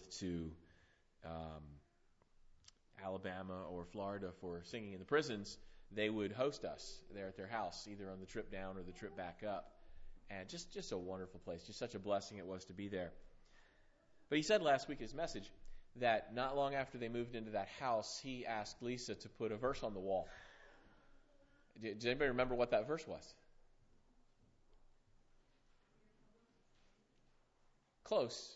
to Alabama or Florida for singing in the prisons, they would host us there at their house, either on the trip down or the trip back up. And just a wonderful place. Just such a blessing it was to be there. But he said last week in his message that not long after they moved into that house, he asked Lisa to put a verse on the wall. Does anybody remember what that verse was? Close.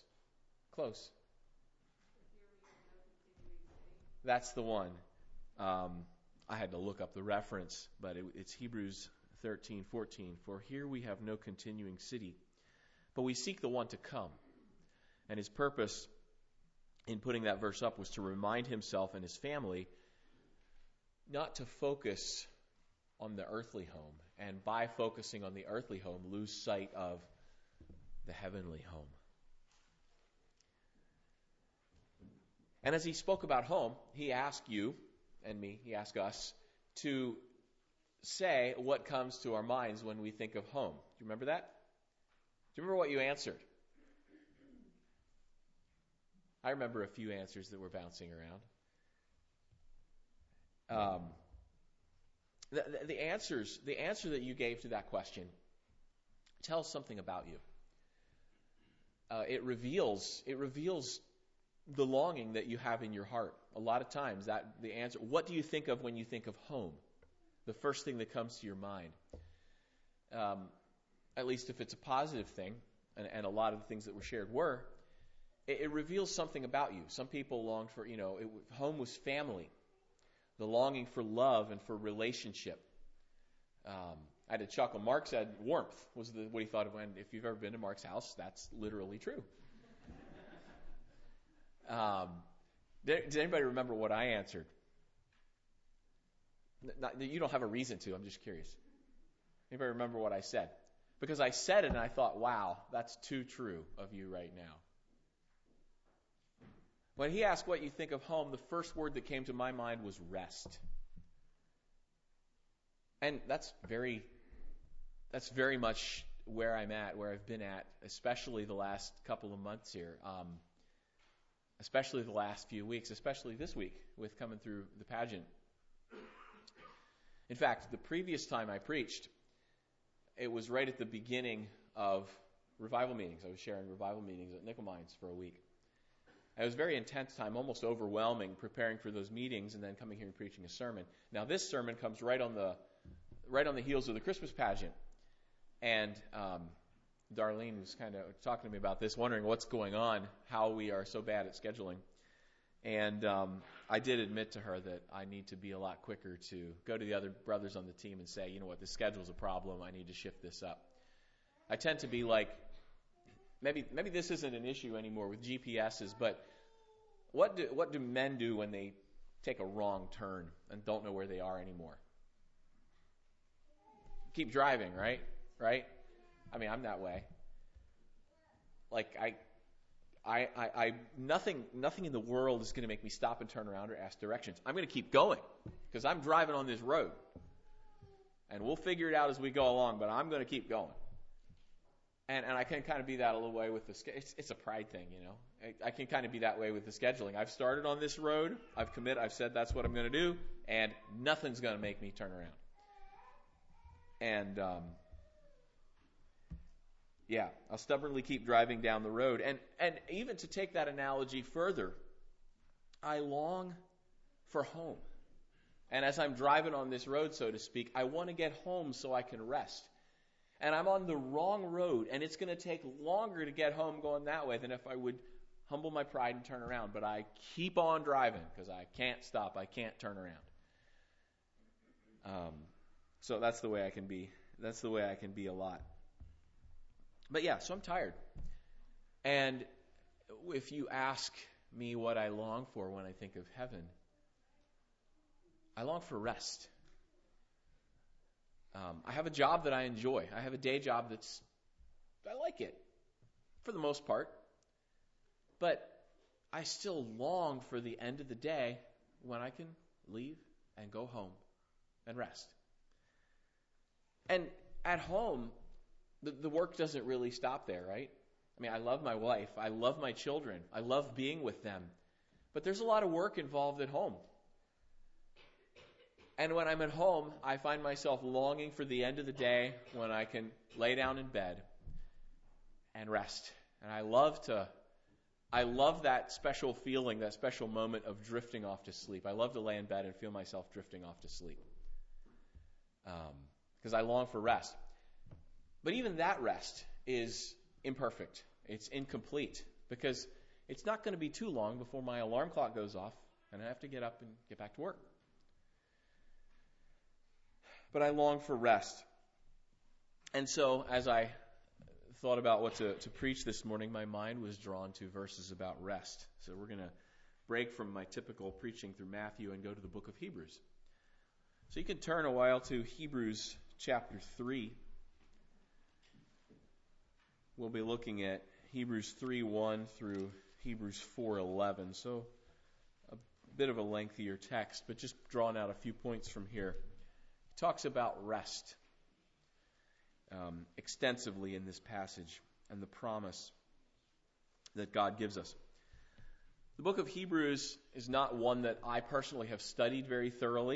That's the one. I had to look up the reference, but it's Hebrews 13:14. For here we have no continuing city, but we seek the one to come. And his purpose in putting that verse up was to remind himself and his family not to focus on the earthly home, and by focusing on the earthly home, lose sight of the heavenly home. And as he spoke about home, he asked you and me, he asked us to say what comes to our minds when we think of home. Do you remember that? Do you remember what you answered? I remember a few answers that were bouncing around. The answer that you gave to that question tells something about you. It reveals the longing that you have in your heart. A lot of times, that the answer. What do you think of when you think of home? The first thing that comes to your mind. At least if it's a positive thing, and a lot of the things that were shared were. It reveals something about you. Some people longed for, home was family. The longing for love and for relationship. I had to chuckle. Mark said warmth was what he thought of when, if you've ever been to Mark's house, that's literally true. Does anybody remember what I answered? You don't have a reason to. I'm just curious. Anybody remember what I said? Because I said it and I thought, wow, that's too true of you right now. When he asked what you think of home, the first word that came to my mind was rest. And that's very much where I'm at, where I've been at, especially the last couple of months here, especially the last few weeks, especially this week with coming through the pageant. In fact, the previous time I preached, it was right at the beginning of revival meetings. I was sharing revival meetings at Nickel Mines for a week. It was a very intense time, almost overwhelming, preparing for those meetings and then coming here and preaching a sermon. Now, this sermon comes right on the heels of the Christmas pageant. And Darlene was kind of talking to me about this, wondering what's going on, how we are so bad at scheduling. And I did admit to her that I need to be a lot quicker to go to the other brothers on the team and say, you know what, the schedule's a problem. I need to shift this up. I tend to be like, maybe this isn't an issue anymore with GPSs, but what do men do when they take a wrong turn and don't know where they are anymore? Keep driving, right? Right? I mean, I'm that way. Like nothing in the world is going to make me stop and turn around or ask directions. I'm going to keep going because I'm driving on this road, and we'll figure it out as we go along. But I'm going to keep going. And I can kind of be that a little way with the it's a pride thing, I can kind of be that way with the scheduling. I've started on this road. I've committed. I've said that's what I'm going to do, and nothing's going to make me turn around. And I'll stubbornly keep driving down the road. And even to take that analogy further, I long for home. And as I'm driving on this road, so to speak, I want to get home so I can rest. And I'm on the wrong road, and it's going to take longer to get home going that way than if I would humble my pride and turn around. But I keep on driving because I can't stop. I can't turn around. So that's the way I can be. That's the way I can be a lot. But yeah, so I'm tired. And if you ask me what I long for when I think of heaven, I long for rest. I have a job that I enjoy. I have a day job I like it for the most part. But I still long for the end of the day when I can leave and go home and rest. And at home, the work doesn't really stop there, right? I mean, I love my wife. I love my children. I love being with them. But there's a lot of work involved at home. And when I'm at home, I find myself longing for the end of the day when I can lay down in bed and rest. And I love that special feeling, that special moment of drifting off to sleep. I love to lay in bed and feel myself drifting off to sleep. Because I long for rest. But even that rest is imperfect. It's incomplete. Because it's not going to be too long before my alarm clock goes off and I have to get up and get back to work. But I long for rest. And so as I thought about what to preach this morning, my mind was drawn to verses about rest. So we're going to break from my typical preaching through Matthew and go to the book of Hebrews. So you can turn a while to Hebrews chapter 3. We'll be looking at Hebrews 3:1 through Hebrews 4:11. So a bit of a lengthier text, but just drawing out a few points from here. It talks about rest extensively in this passage and the promise that God gives us. The book of Hebrews is not one that I personally have studied very thoroughly.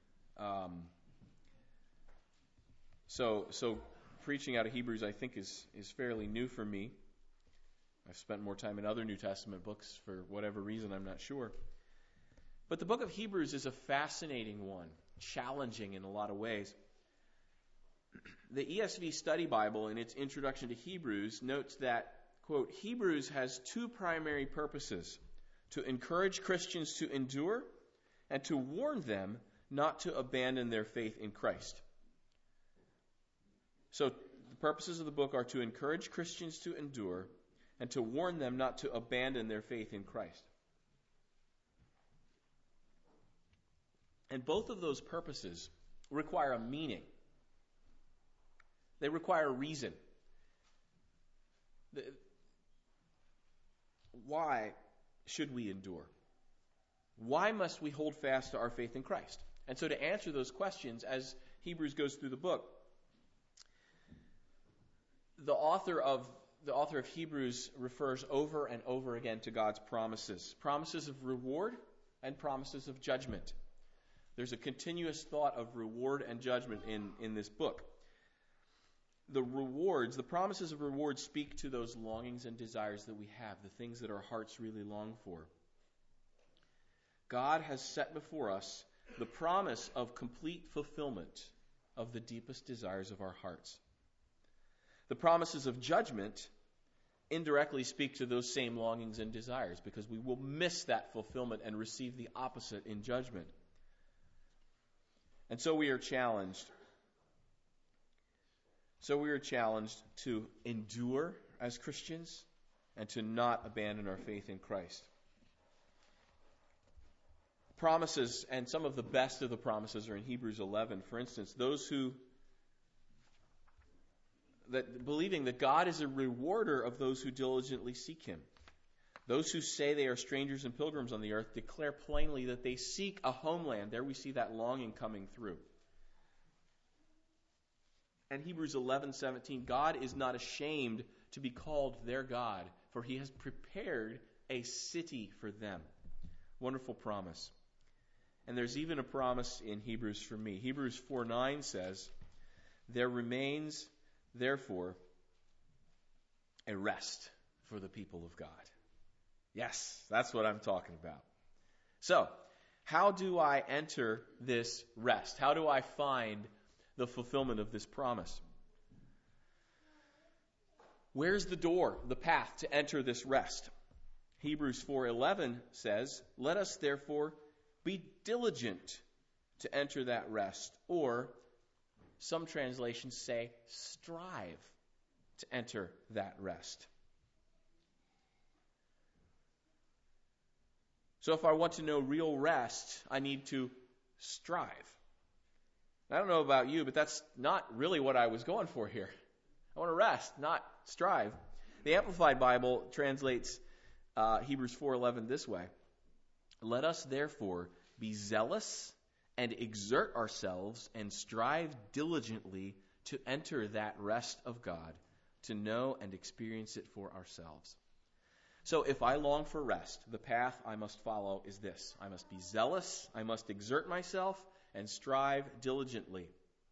So preaching out of Hebrews, I think, is fairly new for me. I've spent more time in other New Testament books for whatever reason, I'm not sure. But the book of Hebrews is a fascinating one, challenging in a lot of ways. The ESV Study Bible, in its introduction to Hebrews, notes that, quote, Hebrews has two primary purposes: to encourage Christians to endure and to warn them not to abandon their faith in Christ. So the purposes of the book are to encourage Christians to endure and to warn them not to abandon their faith in Christ. And both of those purposes require a meaning. They require a reason. Why should we endure? Why must we hold fast to our faith in Christ? And so to answer those questions, as Hebrews goes through the book, the author of Hebrews refers over and over again to God's promises. Promises of reward and promises of judgment. There's a continuous thought of reward and judgment in this book. The promises of reward speak to those longings and desires that we have, the things that our hearts really long for. God has set before us the promise of complete fulfillment of the deepest desires of our hearts. The promises of judgment indirectly speak to those same longings and desires, because we will miss that fulfillment and receive the opposite in judgment. And so we are challenged. To endure as Christians and to not abandon our faith in Christ. Promises, and some of the best of the promises are in Hebrews 11. For instance, believing that God is a rewarder of those who diligently seek Him. Those who say they are strangers and pilgrims on the earth declare plainly that they seek a homeland. There we see that longing coming through. And Hebrews 11:17, God is not ashamed to be called their God, for He has prepared a city for them. Wonderful promise. And there's even a promise in Hebrews for me. Hebrews 4:9 says, there remains, therefore, a rest for the people of God. Yes, that's what I'm talking about. So, how do I enter this rest? How do I find the fulfillment of this promise? Where's the door, the path to enter this rest? Hebrews 4:11 says, let us therefore be diligent to enter that rest. Or some translations say, strive to enter that rest. So if I want to know real rest, I need to strive. I don't know about you, but that's not really what I was going for here. I want to rest, not strive. The Amplified Bible translates Hebrews 4:11 this way. Let us therefore be zealous and exert ourselves and strive diligently to enter that rest of God, to know and experience it for ourselves. So if I long for rest, the path I must follow is this. I must be zealous, I must exert myself, and strive diligently.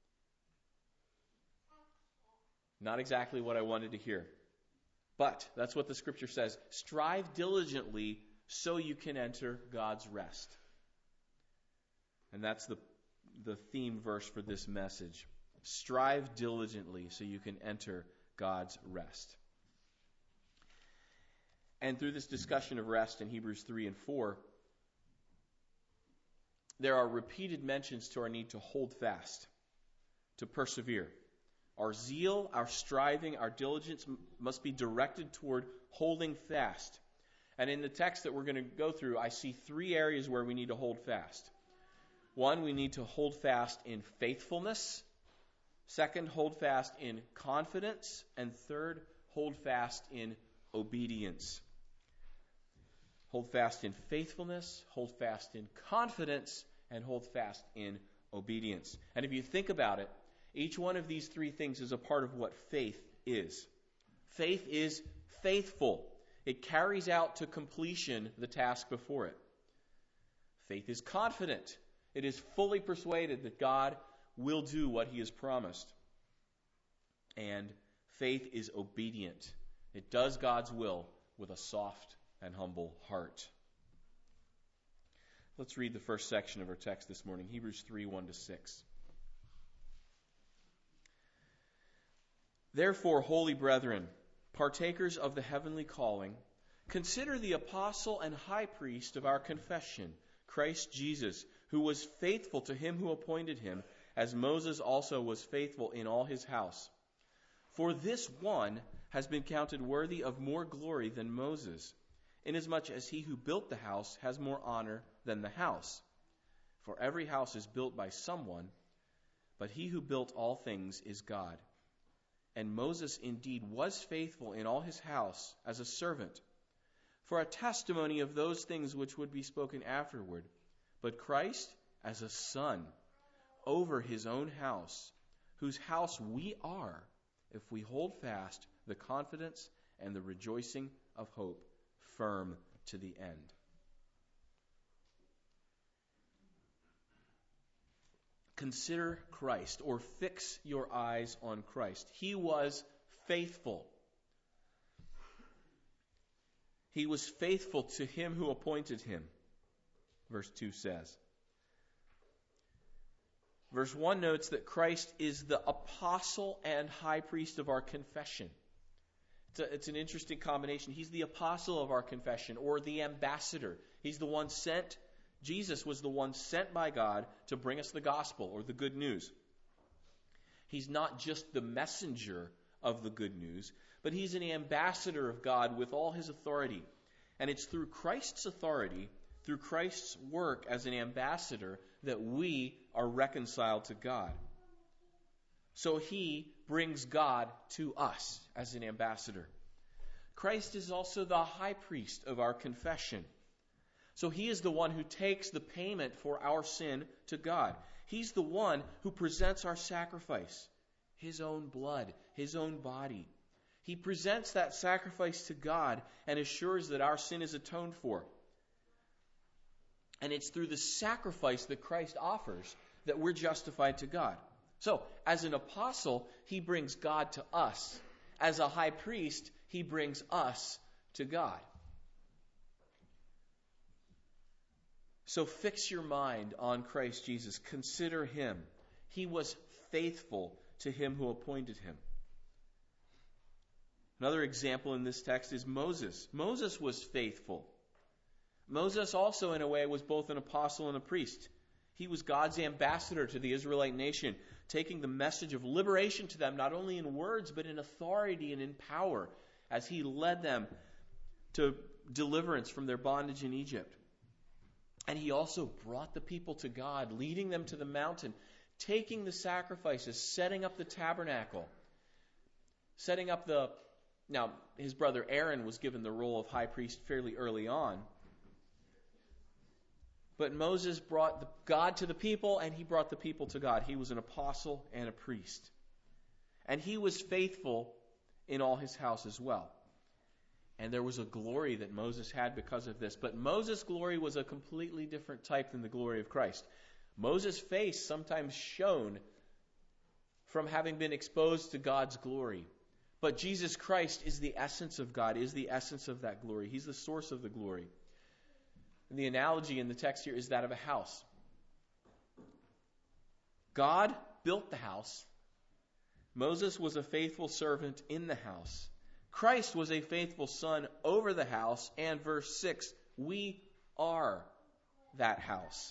Not exactly what I wanted to hear. But that's what the Scripture says. Strive diligently so you can enter God's rest. And that's the theme verse for this message. Strive diligently so you can enter God's rest. And through this discussion of rest in Hebrews 3 and 4, there are repeated mentions to our need to hold fast, to persevere. Our zeal, our striving, our diligence must be directed toward holding fast. And in the text that we're going to go through, I see three areas where we need to hold fast. One, we need to hold fast in faithfulness. Second, hold fast in confidence. And third, hold fast in obedience. Hold fast in faithfulness, hold fast in confidence, and hold fast in obedience. And if you think about it, each one of these three things is a part of what faith is. Faith is faithful. It carries out to completion the task before it. Faith is confident. It is fully persuaded that God will do what He has promised. And faith is obedient. It does God's will with a soft and humble heart. Let's read the first section of our text this morning, Hebrews 3, 1-6. Therefore, holy brethren, partakers of the heavenly calling, consider the apostle and high priest of our confession, Christ Jesus, who was faithful to him who appointed him, as Moses also was faithful in all his house. For this one has been counted worthy of more glory than Moses, inasmuch as he who built the house has more honor than the house. For every house is built by someone, but he who built all things is God. And Moses indeed was faithful in all his house as a servant, for a testimony of those things which would be spoken afterward. But Christ as a son over his own house, whose house we are, if we hold fast the confidence and the rejoicing of hope firm to the end. Consider Christ, or fix your eyes on Christ. He was faithful. He was faithful to him who appointed him, verse 2 says. Verse 1 notes that Christ is the apostle and high priest of our confession. It's an interesting combination. He's the apostle of our confession, or the ambassador. He's the one sent. Jesus was the one sent by God to bring us the gospel, or the good news. He's not just the messenger of the good news, but he's an ambassador of God with all his authority. And it's through Christ's authority, through Christ's work as an ambassador, that we are reconciled to God. So he brings God to us as an ambassador. Christ is also the high priest of our confession. So he is the one who takes the payment for our sin to God. He's the one who presents our sacrifice, his own blood, his own body. He presents that sacrifice to God and assures that our sin is atoned for. And it's through the sacrifice that Christ offers that we're justified to God. So, as an apostle, he brings God to us. As a high priest, he brings us to God. So fix your mind on Christ Jesus. Consider him. He was faithful to him who appointed him. Another example in this text is Moses. Moses was faithful. Moses also, in a way, was both an apostle and a priest. He was God's ambassador to the Israelite nation, taking the message of liberation to them, not only in words, but in authority and in power, as he led them to deliverance from their bondage in Egypt. And he also brought the people to God, leading them to the mountain, taking the sacrifices, setting up the tabernacle, Now, his brother Aaron was given the role of high priest fairly early on. But Moses brought God to the people, and he brought the people to God. He was an apostle and a priest. And he was faithful in all his house as well. And there was a glory that Moses had because of this. But Moses' glory was a completely different type than the glory of Christ. Moses' face sometimes shone from having been exposed to God's glory. But Jesus Christ is the essence of God, is the essence of that glory. He's the source of the glory. And the analogy in the text here is that of a house. God built the house. Moses was a faithful servant in the house. Christ was a faithful son over the house. And verse 6, we are that house.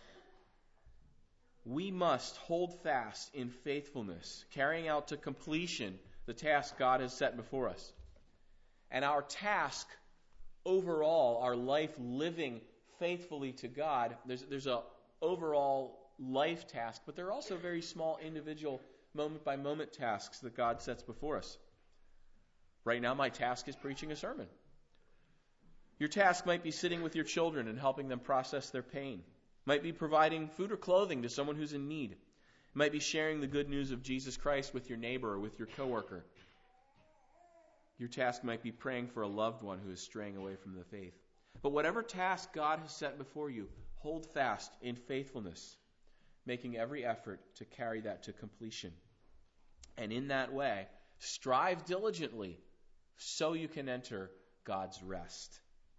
We must hold fast in faithfulness, carrying out to completion the task God has set before us. And our task overall, our life living faithfully to God, there's a overall life task, but there are also very small individual moment-by-moment tasks that God sets before us. Right now, my task is preaching a sermon. Your task might be sitting with your children and helping them process their pain. Might be providing food or clothing to someone who's in need. It might be sharing the good news of Jesus Christ with your neighbor or with your coworker. Your task might be praying for a loved one who is straying away from the faith. But whatever task God has set before you, hold fast in faithfulness, making every effort to carry that to completion. And in that way, strive diligently so you can enter God's rest.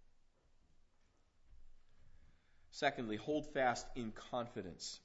Secondly, hold fast in confidence.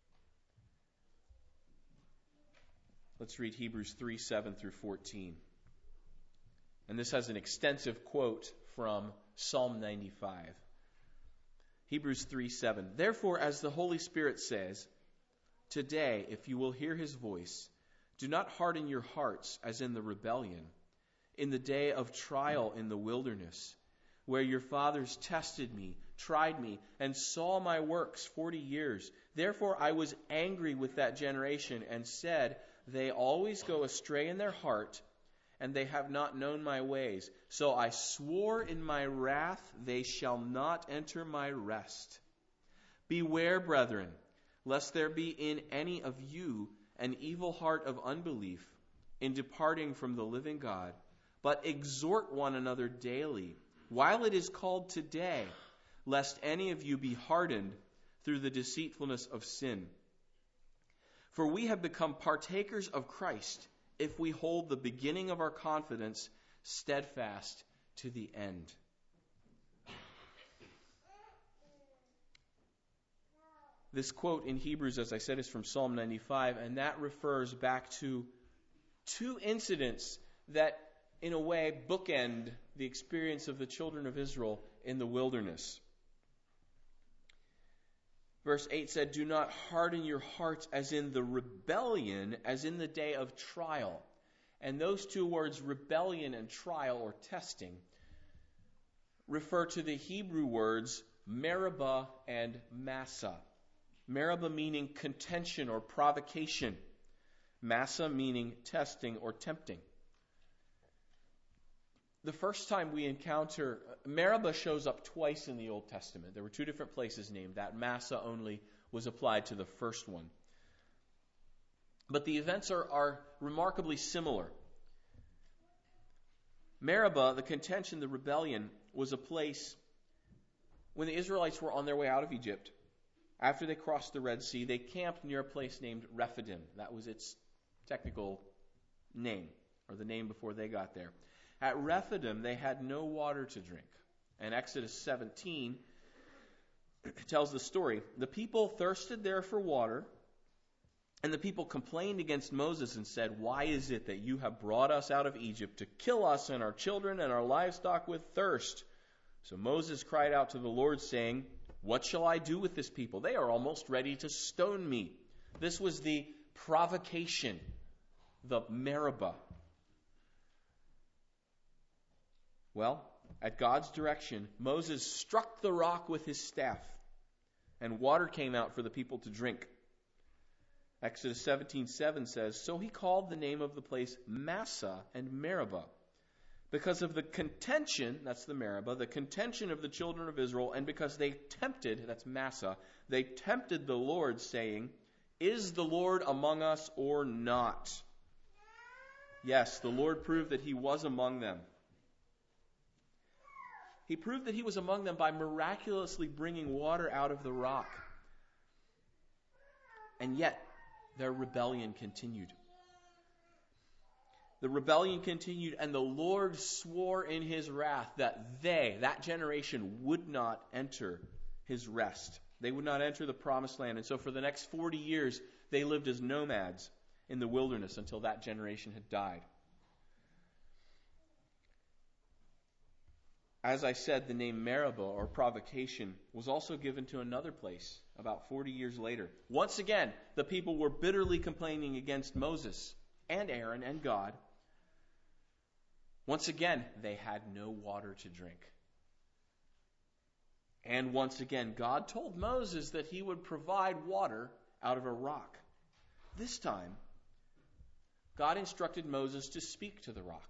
Let's read Hebrews 3:7 through 14. And this has an extensive quote from Psalm 95. Hebrews 3:7. Therefore, as the Holy Spirit says, today, if you will hear his voice, do not harden your hearts as in the rebellion, in the day of trial in the wilderness, where your fathers tested me, tried me, and saw my works 40 years. Therefore I was angry with that generation and said, they always go astray in their heart, and they have not known my ways. So I swore in my wrath, they shall not enter my rest. Beware, brethren, lest there be in any of you an evil heart of unbelief in departing from the living God, but exhort one another daily, while it is called today, lest any of you be hardened through the deceitfulness of sin. For we have become partakers of Christ if we hold the beginning of our confidence steadfast to the end. This quote in Hebrews, as I said, is from Psalm 95, and that refers back to two incidents that, in a way, bookend the experience of the children of Israel in the wilderness. Verse 8 said, do not harden your hearts as in the rebellion, as in the day of trial. And those two words, rebellion and trial or testing, refer to the Hebrew words Meribah and Massah. Meribah meaning contention or provocation. Massah meaning testing or tempting. The first time we encounter, Meribah shows up twice in the Old Testament. There were two different places named that. Massah only was applied to the first one. But the events are remarkably similar. Meribah, the contention, the rebellion, was a place when the Israelites were on their way out of Egypt. After they crossed the Red Sea, they camped near a place named Rephidim. That was its technical name, or the name before they got there. At Rephidim, they had no water to drink. And Exodus 17 tells the story. The people thirsted there for water, and the people complained against Moses and said, why is it that you have brought us out of Egypt to kill us and our children and our livestock with thirst? So Moses cried out to the Lord, saying, what shall I do with this people? They are almost ready to stone me. This was the provocation, the Meribah. Well, at God's direction, Moses struck the rock with his staff, and water came out for the people to drink. Exodus 17:7 says, so he called the name of the place Massah and Meribah, because of the contention, that's the Meribah, the contention of the children of Israel, and because they tempted, that's Massah, they tempted the Lord, saying, is the Lord among us or not? Yes, the Lord proved that he was among them. He proved that he was among them by miraculously bringing water out of the rock. And yet, their rebellion continued. The rebellion continued, and the Lord swore in his wrath that that generation, would not enter his rest. They would not enter the promised land. And so for the next 40 years, they lived as nomads in the wilderness until that generation had died. As I said, the name Meribah, or provocation, was also given to another place about 40 years later. Once again, the people were bitterly complaining against Moses and Aaron and God. Once again, they had no water to drink. And once again, God told Moses that he would provide water out of a rock. This time, God instructed Moses to speak to the rock.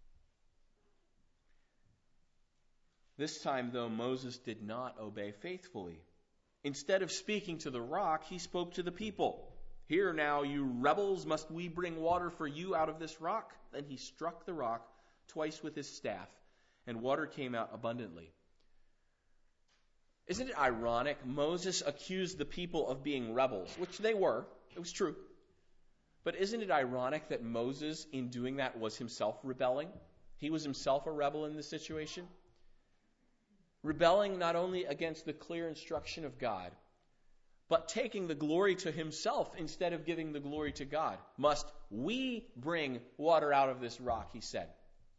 This time, though, Moses did not obey faithfully. Instead of speaking to the rock, he spoke to the people. "Here now, you rebels, must we bring water for you out of this rock?" Then he struck the rock twice with his staff, and water came out abundantly. Isn't it ironic? Moses accused the people of being rebels, which they were. It was true. But isn't it ironic that Moses, in doing that, was himself rebelling? He was himself a rebel in this situation. Rebelling not only against the clear instruction of God, but taking the glory to himself instead of giving the glory to God. "Must we bring water out of this rock?" he said.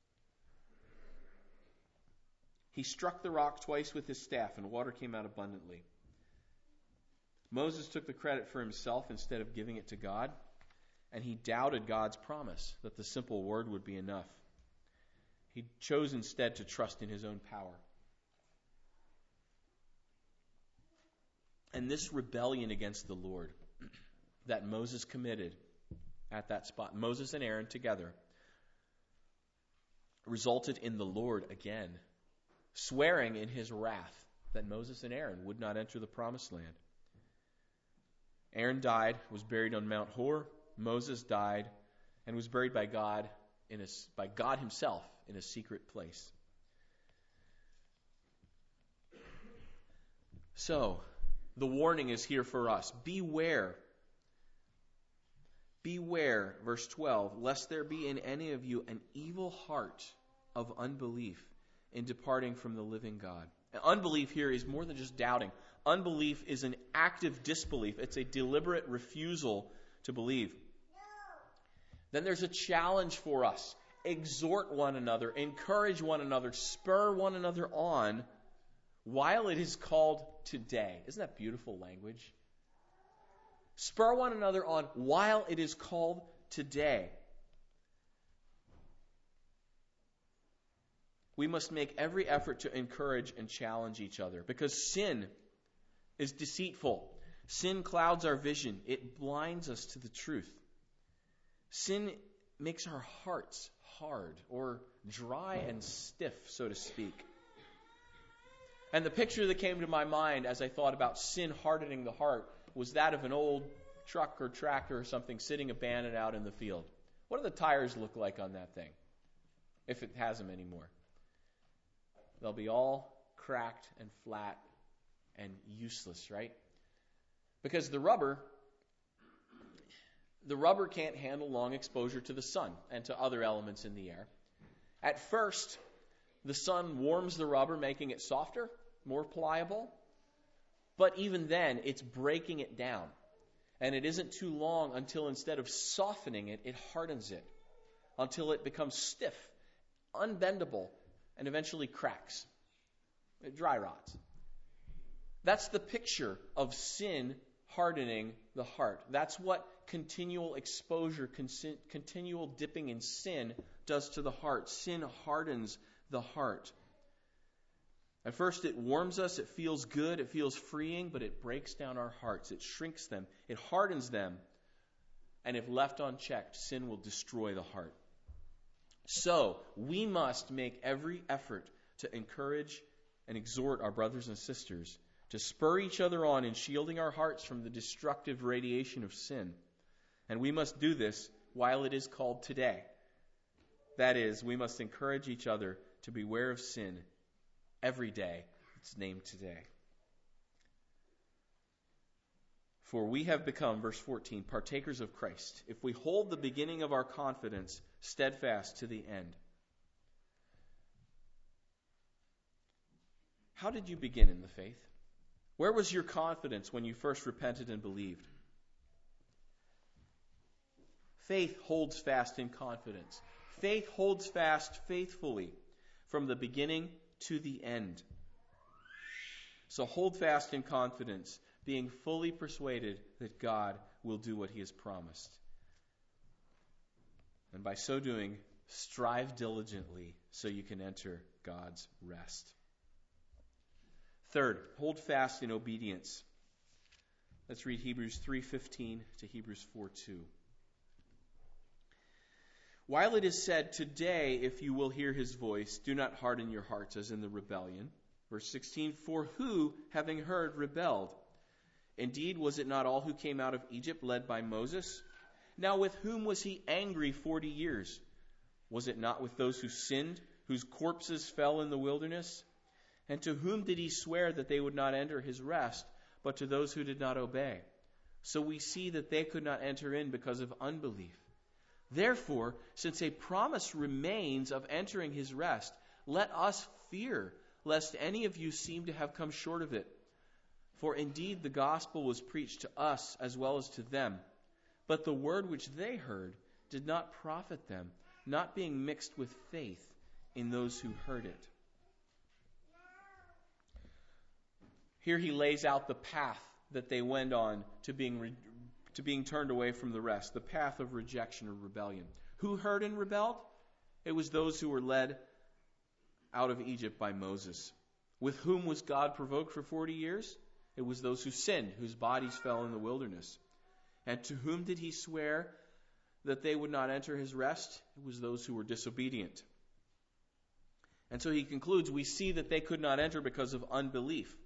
He struck the rock twice with his staff, and water came out abundantly. Moses took the credit for himself instead of giving it to God, and he doubted God's promise that the simple word would be enough. He chose instead to trust in his own power. And this rebellion against the Lord that Moses committed at that spot, Moses and Aaron together, resulted in the Lord again swearing in his wrath that Moses and Aaron would not enter the promised land. Aaron died, was buried on Mount Hor. Moses died and was buried by God himself in a secret place. So, the warning is here for us. Beware. Beware, verse 12, lest there be in any of you an evil heart of unbelief in departing from the living God. And unbelief here is more than just doubting. Unbelief is an active disbelief. It's a deliberate refusal to believe. Then there's a challenge for us. Exhort one another, encourage one another, spur one another on while it is called today. Isn't that beautiful language? Spur one another on while it is called today. We must make every effort to encourage and challenge each other because sin is deceitful. Sin clouds our vision. It blinds us to the truth. Sin makes our hearts hard or dry and stiff, so to speak. And the picture that came to my mind as I thought about sin hardening the heart was that of an old truck or tractor or something sitting abandoned out in the field. What do the tires look like on that thing, if it has them anymore? They'll be all cracked and flat and useless, right? Because the rubber can't handle long exposure to the sun and to other elements in the air. At first, the sun warms the rubber, making it softer, more pliable. But even then, it's breaking it down. And it isn't too long until instead of softening it, it hardens it until it becomes stiff, unbendable, and eventually cracks. It dry rots. That's the picture of sin hardening the heart. That's what continual exposure, continual dipping in sin does to the heart. Sin hardens the heart. At first it warms us, it feels good, it feels freeing, but it breaks down our hearts. It shrinks them, it hardens them, and if left unchecked, sin will destroy the heart. So, we must make every effort to encourage and exhort our brothers and sisters to spur each other on in shielding our hearts from the destructive radiation of sin. And we must do this while it is called today. That is, we must encourage each other to beware of sin every day. It's named today. For we have become, verse 14, partakers of Christ, if we hold the beginning of our confidence steadfast to the end. How did you begin in the faith? Where was your confidence when you first repented and believed? Faith holds fast in confidence. Faith holds fast faithfully from the beginning to the end. So hold fast in confidence, being fully persuaded that God will do what He has promised. And by so doing, strive diligently so you can enter God's rest. Third, hold fast in obedience. Let's read Hebrews 3:15 to Hebrews 4:2. While it is said, today, if you will hear His voice, do not harden your hearts as in the rebellion. Verse 16, for who, having heard, rebelled? Indeed, was it not all who came out of Egypt led by Moses? Now with whom was He angry 40 years? Was it not with those who sinned, whose corpses fell in the wilderness? And to whom did He swear that they would not enter His rest, but to those who did not obey? So we see that they could not enter in because of unbelief. Therefore, since a promise remains of entering His rest, let us fear, lest any of you seem to have come short of it. For indeed the gospel was preached to us as well as to them. But the word which they heard did not profit them, not being mixed with faith in those who heard it. Here he lays out the path that they went on to being turned away from the rest, the path of rejection or rebellion. Who heard and rebelled? It was those who were led out of Egypt by Moses. With whom was God provoked for 40 years? It was those who sinned, whose bodies fell in the wilderness. And to whom did He swear that they would not enter His rest? It was those who were disobedient. And so he concludes, we see that they could not enter because of unbelief.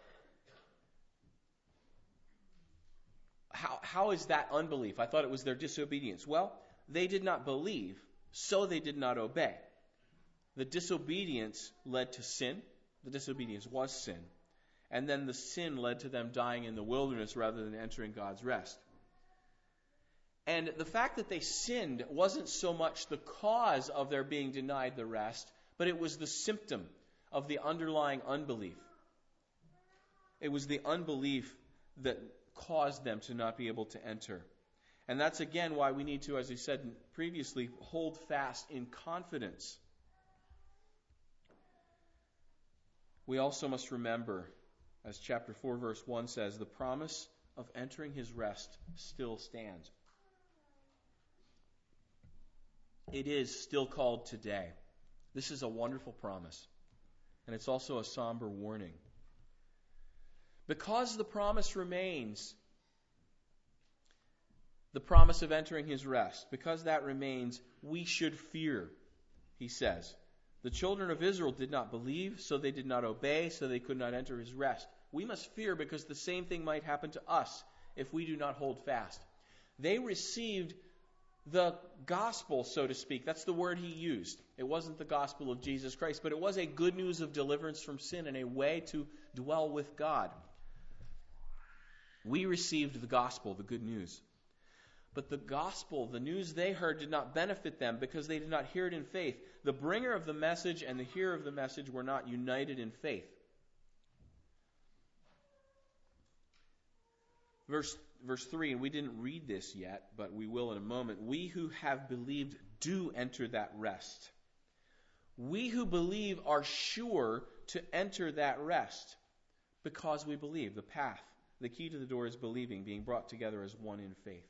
How is that unbelief? I thought it was their disobedience. Well, they did not believe, so they did not obey. The disobedience led to sin. The disobedience was sin. And then the sin led to them dying in the wilderness rather than entering God's rest. And the fact that they sinned wasn't so much the cause of their being denied the rest, but it was the symptom of the underlying unbelief. It was the unbelief that caused them to not be able to enter. And that's again why we need to, as I said previously, hold fast in confidence. We also must remember, as chapter 4 verse 1 says, the promise of entering His rest still stands. It is still called today. This is a wonderful promise. And it's also a somber warning. Because the promise remains, the promise of entering His rest, because that remains, we should fear, he says. The children of Israel did not believe, so they did not obey, so they could not enter His rest. We must fear because the same thing might happen to us if we do not hold fast. They received the gospel, so to speak. That's the word he used. It wasn't the gospel of Jesus Christ, but it was a good news of deliverance from sin and a way to dwell with God. We received the gospel, the good news. But the gospel, the news they heard, did not benefit them because they did not hear it in faith. The bringer of the message and the hearer of the message were not united in faith. Verse 3, and we didn't read this yet, but we will in a moment. We who have believed do enter that rest. We who believe are sure to enter that rest because we believe. The path, the key to the door is believing, being brought together as one in faith.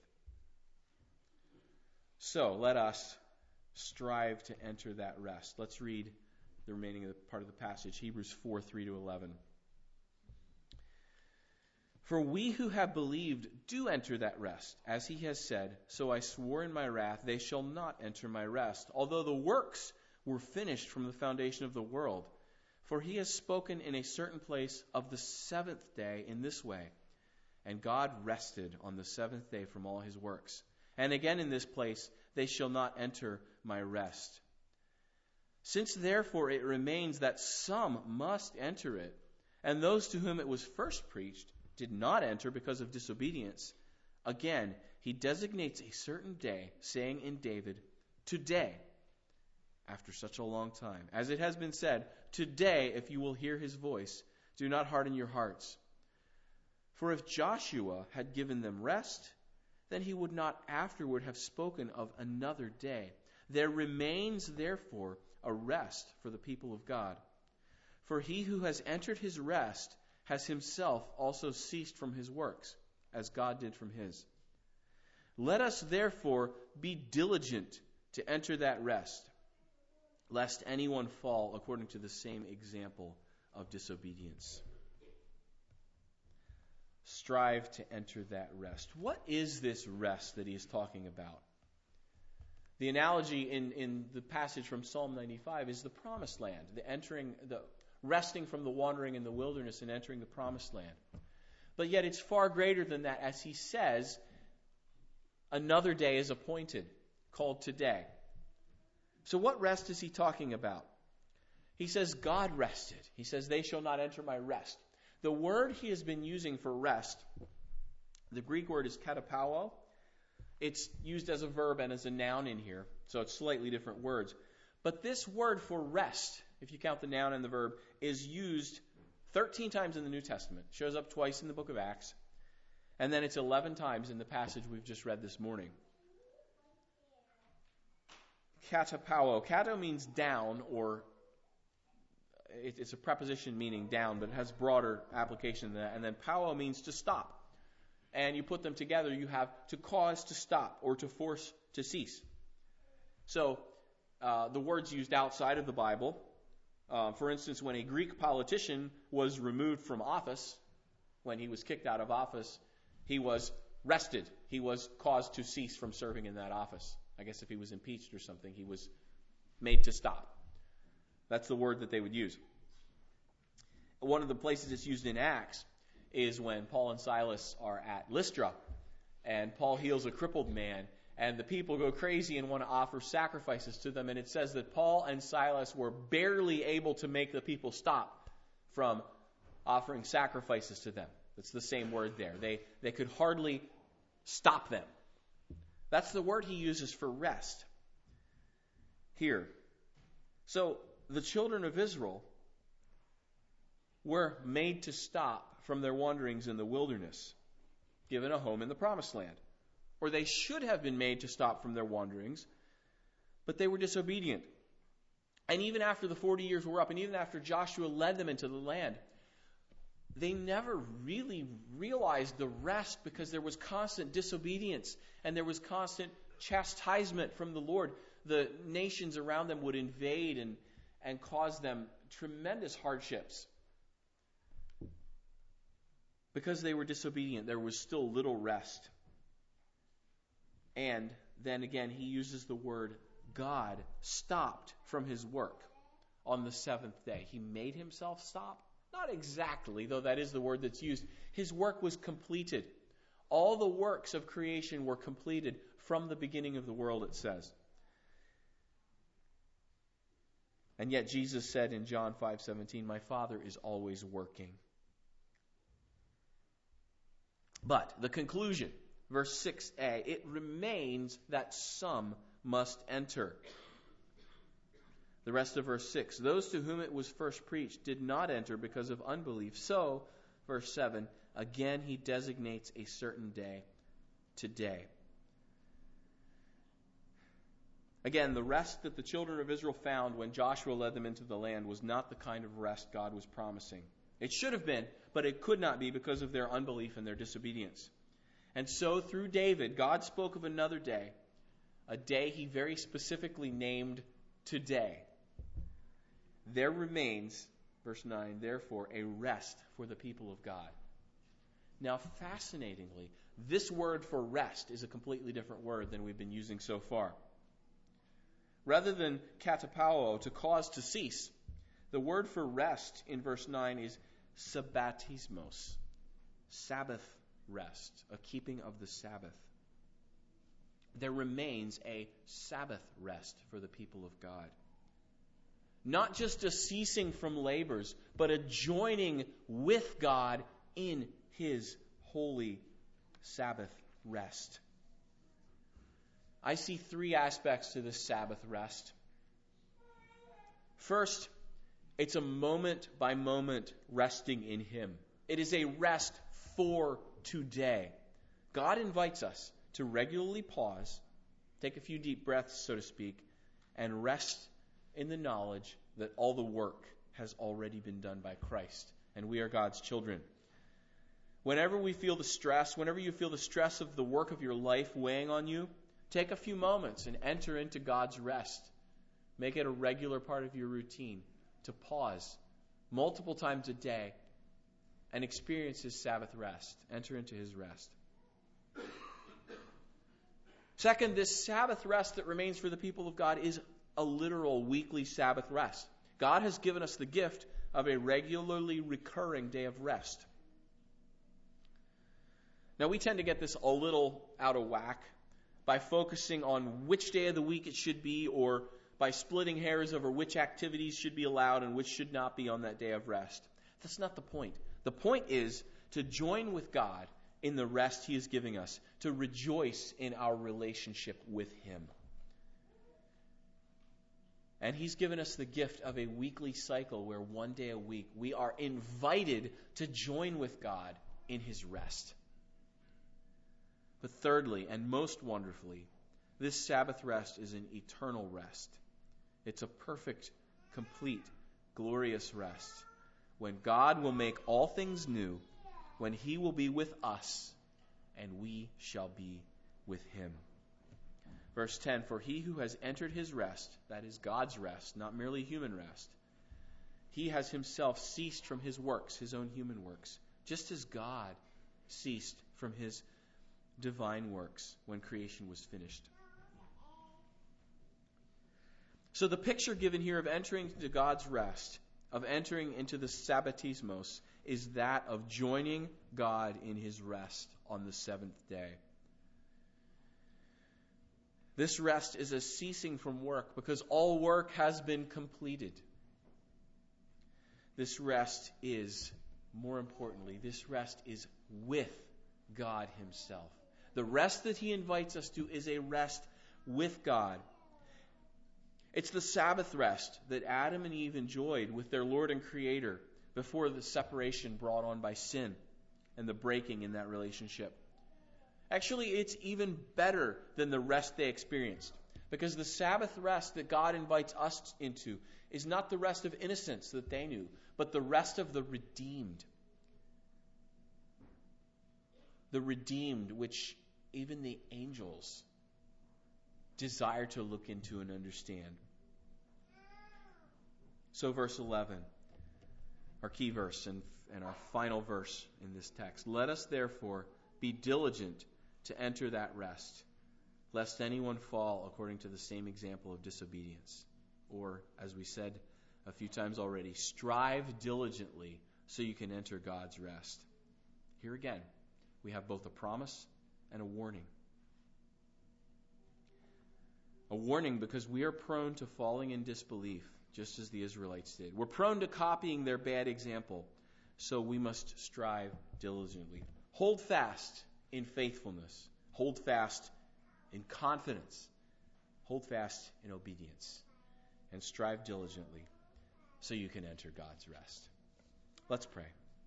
So let us strive to enter that rest. Let's read the remaining part of the passage, Hebrews 4, 3-11. For we who have believed do enter that rest. As he has said, so I swore in my wrath, they shall not enter my rest, although the works were finished from the foundation of the world. For he has spoken in a certain place of the seventh day in this way, and God rested on the seventh day from all his works. And again in this place, they shall not enter my rest. Since therefore it remains that some must enter it, and those to whom it was first preached did not enter because of disobedience, again he designates a certain day, saying in David, today, after such a long time. As it has been said, today, if you will hear his voice, do not harden your hearts. For if Joshua had given them rest, then he would not afterward have spoken of another day. There remains, therefore, a rest for the people of God. For he who has entered his rest has himself also ceased from his works, as God did from his. Let us therefore be diligent to enter that rest, lest anyone fall according to the same example of disobedience. Strive to enter that rest. What is this rest that he is talking about? The analogy in the passage from Psalm 95 is the promised land, the resting from the wandering in the wilderness and entering the promised land. But yet it's far greater than that, as he says, another day is appointed, called today. So what rest is he talking about? He says God rested. He says they shall not enter my rest. The word he has been using for rest, the Greek word is katapauo. It's used as a verb and as a noun in here, so it's slightly different words. But this word for rest, if you count the noun and the verb, is used 13 times in the New Testament. It shows up twice in the book of Acts. And then it's 11 times in the passage we've just read this morning. Katapauo. Kato means down, or it's a preposition meaning down, but it has broader application than that. And then pauo means to stop. And you put them together, you have to cause to stop or to force to cease. So the word's used outside of the Bible. For instance, when a Greek politician was removed from office, when he was kicked out of office, he was rested. He was caused to cease from serving in that office. I guess if he was impeached or something, he was made to stop. That's the word that they would use. One of the places it's used in Acts is when Paul and Silas are at Lystra, and Paul heals a crippled man, and the people go crazy and want to offer sacrifices to them, and it says that Paul and Silas were barely able to make the people stop from offering sacrifices to them. That's the same word there. They could hardly stop them. That's the word he uses for rest here. So the children of Israel were made to stop from their wanderings in the wilderness, given a home in the promised land. Or they should have been made to stop from their wanderings, but they were disobedient. And even after the 40 years were up, and even after Joshua led them into the land, they never really realized the rest, because there was constant disobedience and there was constant chastisement from the Lord. The nations around them would invade and cause them tremendous hardships. Because they were disobedient, there was still little rest. And then again, he uses the word God stopped from his work on the seventh day. He made himself stop? Not exactly, though that is the word that's used. His work was completed. All the works of creation were completed from the beginning of the world, it says. And yet Jesus said in John 5:17, my Father is always working. But the conclusion, verse 6a, it remains that some must enter. The rest of verse 6, those to whom it was first preached did not enter because of unbelief. So, verse 7, again he designates a certain day, today. Again, the rest that the children of Israel found when Joshua led them into the land was not the kind of rest God was promising. It should have been, but it could not be because of their unbelief and their disobedience. And so through David, God spoke of another day, a day he very specifically named today. There remains, verse 9, therefore, a rest for the people of God. Now, fascinatingly, this word for rest is a completely different word than we've been using so far. Rather than katapauo, to cause to cease, the word for rest in verse 9 is sabbatismos, Sabbath rest, a keeping of the Sabbath. There remains a Sabbath rest for the people of God. Not just a ceasing from labors, but a joining with God in His holy Sabbath rest. I see three aspects to this Sabbath rest. First, it's a moment-by-moment resting in Him. It is a rest for today. God invites us to regularly pause, take a few deep breaths, so to speak, and rest in the knowledge that all the work has already been done by Christ, and we are God's children. Whenever you feel the stress of the work of your life weighing on you, take a few moments and enter into God's rest. Make it a regular part of your routine to pause multiple times a day and experience His Sabbath rest. Enter into His rest. Second, this Sabbath rest that remains for the people of God is a literal weekly Sabbath rest. God has given us the gift of a regularly recurring day of rest. Now, we tend to get this a little out of whack by focusing on which day of the week it should be, or by splitting hairs over which activities should be allowed and which should not be on that day of rest. That's not the point. The point is to join with God in the rest He is giving us, to rejoice in our relationship with Him. And He's given us the gift of a weekly cycle where one day a week we are invited to join with God in His rest. But thirdly, and most wonderfully, this Sabbath rest is an eternal rest. It's a perfect, complete, glorious rest when God will make all things new, when He will be with us, and we shall be with Him. Verse 10, for he who has entered his rest, that is God's rest, not merely human rest, he has himself ceased from his works, his own human works, just as God ceased from His divine works when creation was finished. So the picture given here of entering into God's rest, of entering into the Sabbatismos, is that of joining God in His rest on the seventh day. This rest is a ceasing from work because all work has been completed. This rest is, more importantly, this rest is with God Himself. The rest that He invites us to is a rest with God. It's the Sabbath rest that Adam and Eve enjoyed with their Lord and Creator before the separation brought on by sin and the breaking in that relationship. Actually, it's even better than the rest they experienced, because the Sabbath rest that God invites us into is not the rest of innocence that they knew, but the rest of the redeemed. The redeemed, which even the angels desire to look into and understand. So verse 11, our key verse and our final verse in this text. Let us therefore be diligent to enter that rest, lest anyone fall according to the same example of disobedience. Or, as we said a few times already, strive diligently so you can enter God's rest. Here again, we have both a promise and a warning. A warning because we are prone to falling in disbelief, just as the Israelites did. We're prone to copying their bad example, so we must strive diligently. Hold fast in faithfulness. Hold fast in confidence. Hold fast in obedience. And strive diligently so you can enter God's rest. Let's pray.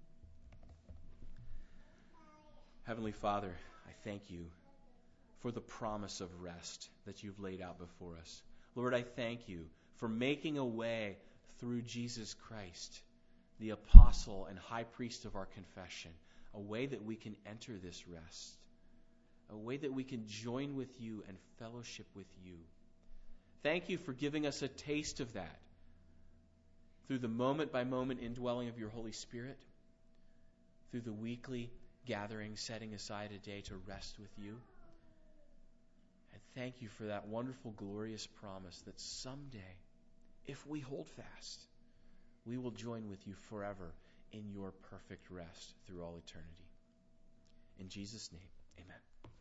Heavenly Father, I thank You for the promise of rest that You've laid out before us. Lord, I thank You for making a way through Jesus Christ, the apostle and high priest of our confession, a way that we can enter this rest, a way that we can join with You and fellowship with You. Thank You for giving us a taste of that through the moment-by-moment indwelling of Your Holy Spirit, through the weekly gathering, setting aside a day to rest with You. And thank You for that wonderful, glorious promise that someday, if we hold fast, we will join with You forever in Your perfect rest through all eternity. In Jesus' name, amen.